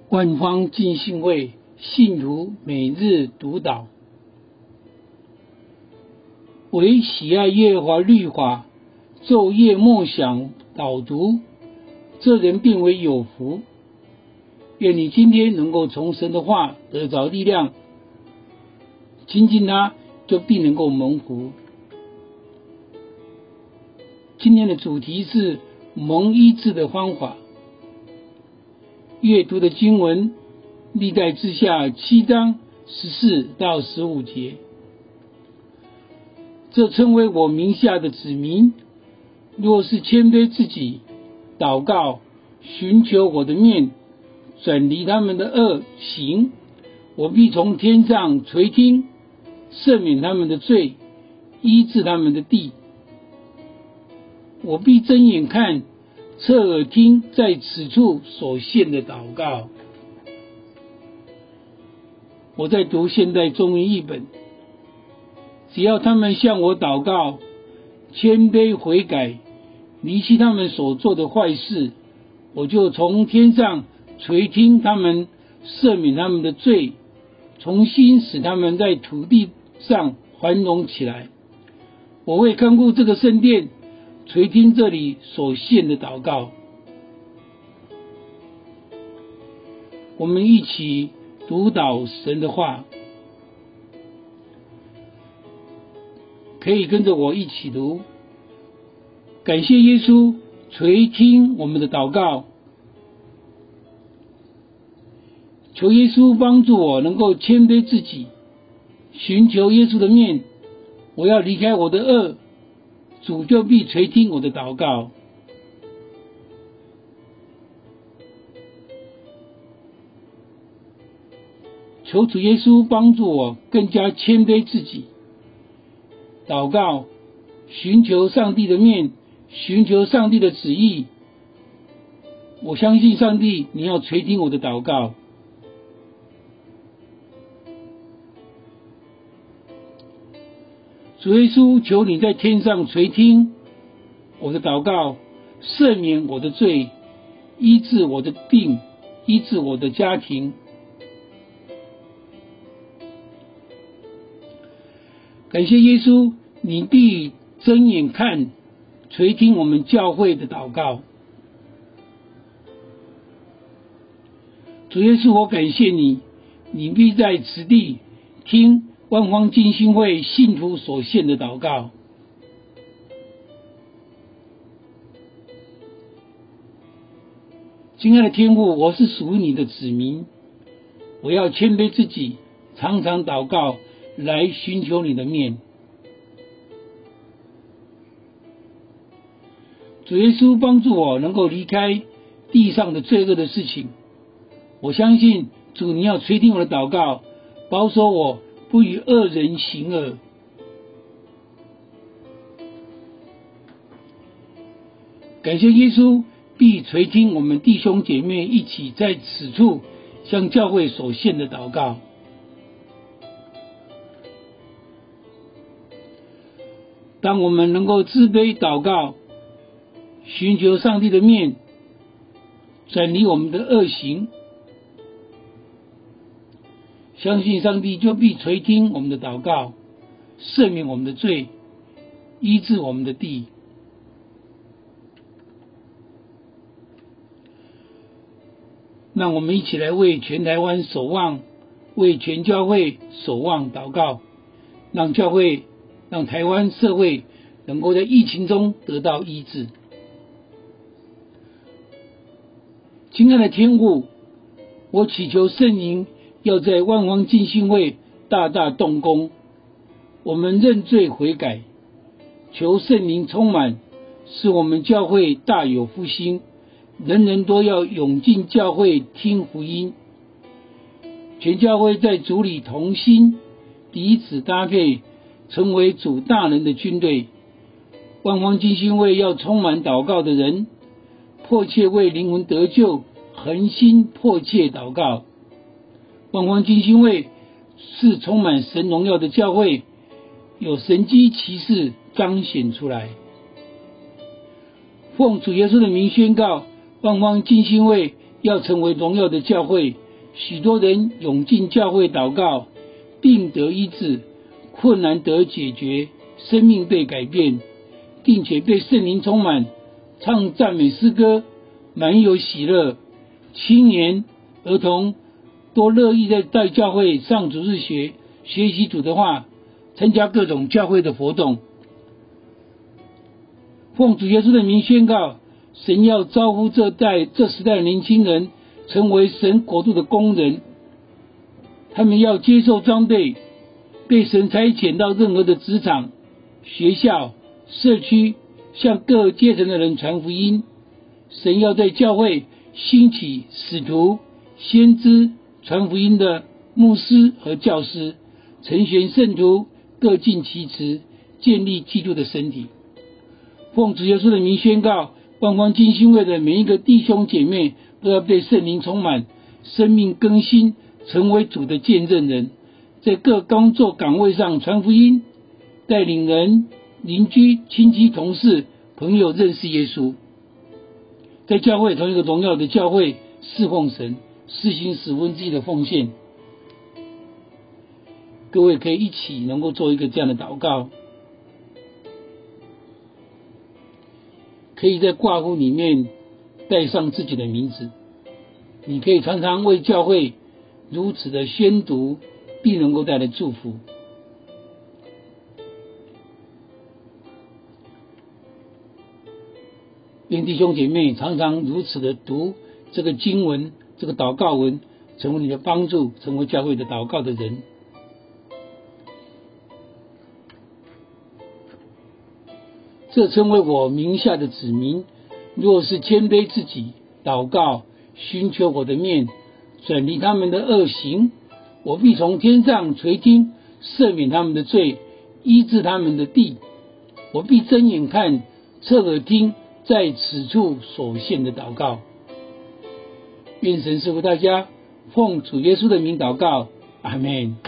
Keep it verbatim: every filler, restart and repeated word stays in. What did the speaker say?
万方浸信会信徒每日读祷，唯喜爱耶和华律法，昼夜默想导读，这人便为有福。愿你今天能够从神的话得着力量，亲近他，就必能够蒙福。今天的主题是蒙医治的方法。阅读的经文历代志下七章十四到十五节。这称为我名下的子民，若是谦卑自己，祷告，寻求我的面，转离他们的恶行，我必从天上垂听，赦免他们的罪，医治他们的地。我必睁眼看，侧耳听，在此处所献的祷告。我在读现代中译本，只要他们向我祷告，谦卑悔改，离弃他们所做的坏事，我就从天上垂听他们，赦免他们的罪，重新使他们在土地上繁荣起来。我会看顾这个圣殿，垂听这里所献的祷告。我们一起读祷神的话，可以跟着我一起读。感谢耶稣垂听我们的祷告，求耶稣帮助我能够谦卑自己，寻求耶稣的面。我要离开我的恶，主就必垂听我的祷告。求主耶稣帮助我更加谦卑自己，祷告，寻求上帝的面，寻求上帝的旨意。我相信上帝，你要垂听我的祷告。主耶稣，求你在天上垂听我的祷告，赦免我的罪，医治我的病，医治我的家庭。感谢耶稣，你必睁眼看，垂听我们教会的祷告。主耶稣，我感谢你，你必在此地听万方浸信会信徒所献的祷告。亲爱的天父，我是属于你的子民，我要谦卑自己，常常祷告，来寻求你的面。主耶稣帮助我能够离开地上的罪恶的事情。我相信主，你要垂听我的祷告，保守我不与恶人行恶。感谢耶稣必垂听我们弟兄姐妹一起在此处向教会所献的祷告。当我们能够自卑祷告，寻求上帝的面，转离我们的恶行，相信上帝就必垂听我们的祷告，赦免我们的罪，医治我们的地。让我们一起来为全台湾守望，为全教会守望祷告，让教会，让台湾社会能够在疫情中得到医治。亲爱的天父，我祈求圣灵要在万方浸信会大大动工，我们认罪悔改，求圣灵充满，使我们教会大有复兴，人人都要涌进教会听福音。全教会在主里同心，彼此搭配，成为主大能的军队。万方浸信会要充满祷告的人，迫切为灵魂得救，恒心迫切祷告。万方浸信会是充满神荣耀的教会，有神迹奇事彰显出来。奉主耶稣的名宣告，万方浸信会要成为荣耀的教会，许多人涌进教会祷告，病得医治，困难得解决，生命被改变，并且被圣灵充满，唱赞美诗歌，满有喜乐。青年儿童都乐意在在教会上主日学，学习主的话，参加各种教会的活动。奉主耶稣的名宣告，神要招呼这代这时代的年轻人成为神国度的工人，他们要接受装备，被神差遣到任何的职场、学校、社区，向各阶层的人传福音。神要在教会兴起使徒、先知、传福音的牧师和教师，成全圣徒，各尽其职，建立基督的身体。奉主耶稣的名宣告，万方浸信会的每一个弟兄姐妹都要被圣灵充满，生命更新，成为主的见证人，在各工作岗位上传福音，带领人、邻居、亲戚、同事、朋友认识耶稣。在教会同一个荣耀的教会侍奉神，施行十分之一的奉献。各位可以一起能够做一个这样的祷告，可以在挂号里面带上自己的名字。你可以常常为教会如此的宣读，必能够带来祝福。愿弟兄姐妹常常如此的读这个经文，这个祷告文，成为你的帮助，成为教会的祷告的人。这成为我名下的子民，若是谦卑自己，祷告，寻求我的面，转离他们的恶行，我必从天上垂听，赦免他们的罪，医治他们的地。我必睁眼看，侧耳听，在此处所献的祷告。愿神赐福大家，奉主耶稣的名祷告，阿们。